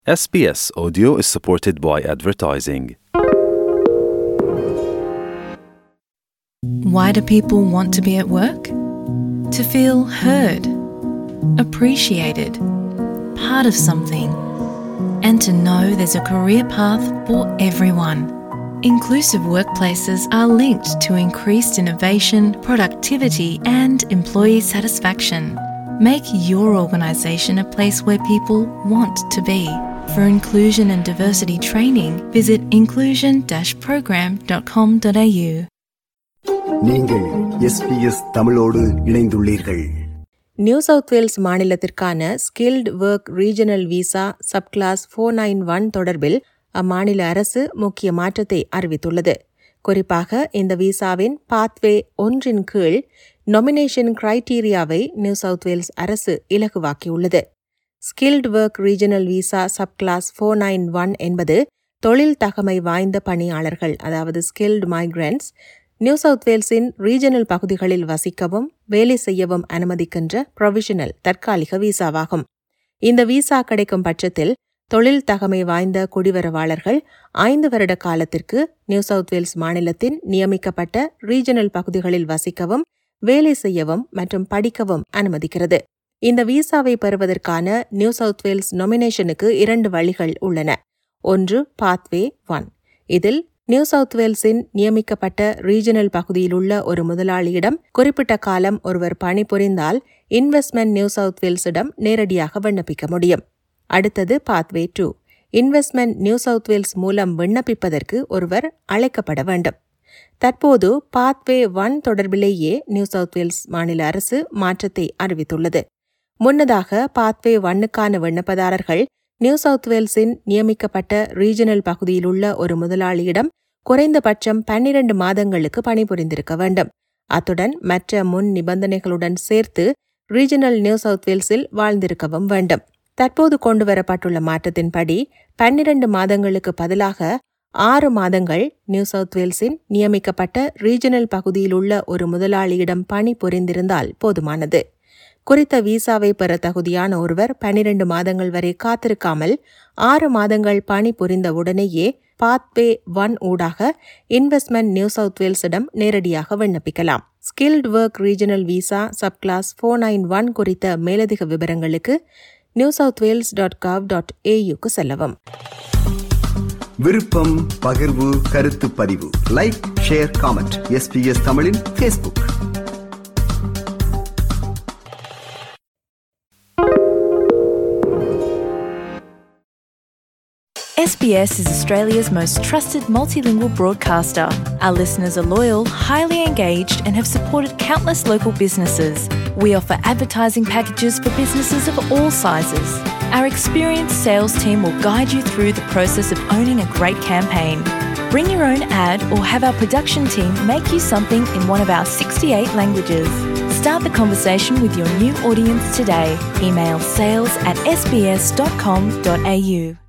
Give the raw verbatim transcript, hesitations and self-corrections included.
S B S Audio is supported by advertising. Why do people want to be at work? To feel heard, appreciated, part of something, and to know there's a career path for everyone. Inclusive workplaces are linked to increased innovation, productivity, and employee satisfaction. Make your organisation a place where people want to be. For inclusion and diversity training, visit inclusion dash program dot com dot a u. நீங்கள் S B S தமிழோடு இணைந்துள்ளீர்கள். New south wales மாநிலத்திற்கான skilled work regional visa subclass four nine one தொடர்பில் அம்மாநில அரசு முக்கிய மாற்றத்தை அறிவித்துள்ளது. குறிப்பாக இந்த விசாவின் பாத்வே ஒன்றின் கீழ் நொமினேஷன் கிரைட்டீரியாவை நியூ சவுத் வேல்ஸ் அரசு இலகுவாக்கியுள்ளது. Skilled work regional visa subclass four nine one என்பது தொழில் தகமை வாய்ந்த பணியாளர்கள், அதாவது ஸ்கில்டு மைக்ரன்ட்ஸ், நியூ சவுத் வேல்ஸின் ரீஜனல் பகுதிகளில் வசிக்கவும் வேலை செய்யவும் அனுமதிக்கின்ற ப்ரொவிஷனல் தற்காலிக விசாவாகும். இந்த விசா கிடைக்கும் பட்சத்தில் தொழில் தகமை வாய்ந்த குடிவரவாளர்கள் ஐந்து வருட காலத்திற்கு நியூ சவுத் வேல்ஸ் மாநிலத்தின் நியமிக்கப்பட்ட ரீஜனல் பகுதிகளில் வசிக்கவும் வேலை செய்யவும் மற்றும் படிக்கவும் அனுமதிக்கிறது. இந்த விசாவை பெறுவதற்கான நியூ சவுத் வேல்ஸ் நொமினேஷனுக்கு இரண்டு வழிகள் உள்ளன. ஒன்று பாத்வே ஒன். இதில் நியூ சவுத் வேல்ஸின் நியமிக்கப்பட்ட ரீஜனல் பகுதியில் உள்ள ஒரு முதலாளியிடம் குறிப்பிட்ட காலம் ஒருவர் பணிபுரிந்தால் இன்வெஸ்ட்மெண்ட் நியூ சவுத் வேல்ஸிடம் நேரடியாக விண்ணப்பிக்க முடியும். அடுத்தது pathway two. Investment new south wales மூலம் விண்ணப்பிப்பதற்கு ஒருவர் அழைக்கப்பட வேண்டும். தற்போது பாத்வே ஒன் தொடர்பிலேயே நியூ சவுத் வேல்ஸ் மாநில அரசு மாற்றத்தை அறிவித்துள்ளது. முன்னதாக பாத்வே ஒன்னுக்கான விண்ணப்பதாரர்கள் நியூ சவுத் வேல்ஸின் நியமிக்கப்பட்ட ரீஜனல் பகுதியில் உள்ள ஒரு முதலாளியிடம் குறைந்தபட்சம் பன்னிரண்டு மாதங்களுக்கு பணிபுரிந்திருக்க வேண்டும். அத்துடன் மற்ற முன் நிபந்தனைகளுடன் சேர்த்து ரீஜனல் நியூ சவுத் வேல்ஸில் வாழ்ந்திருக்கவும் வேண்டும். தற்போது கொண்டுவரப்பட்டுள்ள மாற்றத்தின்படி பன்னிரண்டு மாதங்களுக்கு பதிலாக ஆறு மாதங்கள் நியூ சவுத் வேல்ஸின் நியமிக்கப்பட்ட ரீஜனல் பகுதியில் உள்ள ஒரு முதலாளியிடம் பணிபுரிந்திருந்தால் போதுமானது. குறித்த விசாவை பெற தகுதியான ஒருவர் பன்னிரண்டு மாதங்கள் வரை காத்திருக்காமல் ஆறு மாதங்கள் பணி புரிந்த உடனேயே பாத்வே ஒன் ஊடாக இன்வெஸ்ட்மெண்ட் நியூ சவுத் வேல்ஸிடம் நேரடியாக விண்ணப்பிக்கலாம். Skilled work regional visa subclass four nine one குறித்த மேலதிக விவரங்களுக்கு new south wales dot gov dot A யுக்கு செல்லவும். விருப்பம், பகிர்வு, கருத்து பதிவு, like, share, comment. S B S தமிழின் Facebook. S B S is Australia's most trusted multilingual broadcaster. Our listeners are loyal, highly engaged, and have supported countless local businesses. We offer advertising packages for businesses of all sizes. Our experienced sales team will guide you through the process of owning a great campaign. Bring your own ad or have our production team make you something in one of our sixty-eight languages. Start the conversation with your new audience today. Email sales at s b s dot com dot a u.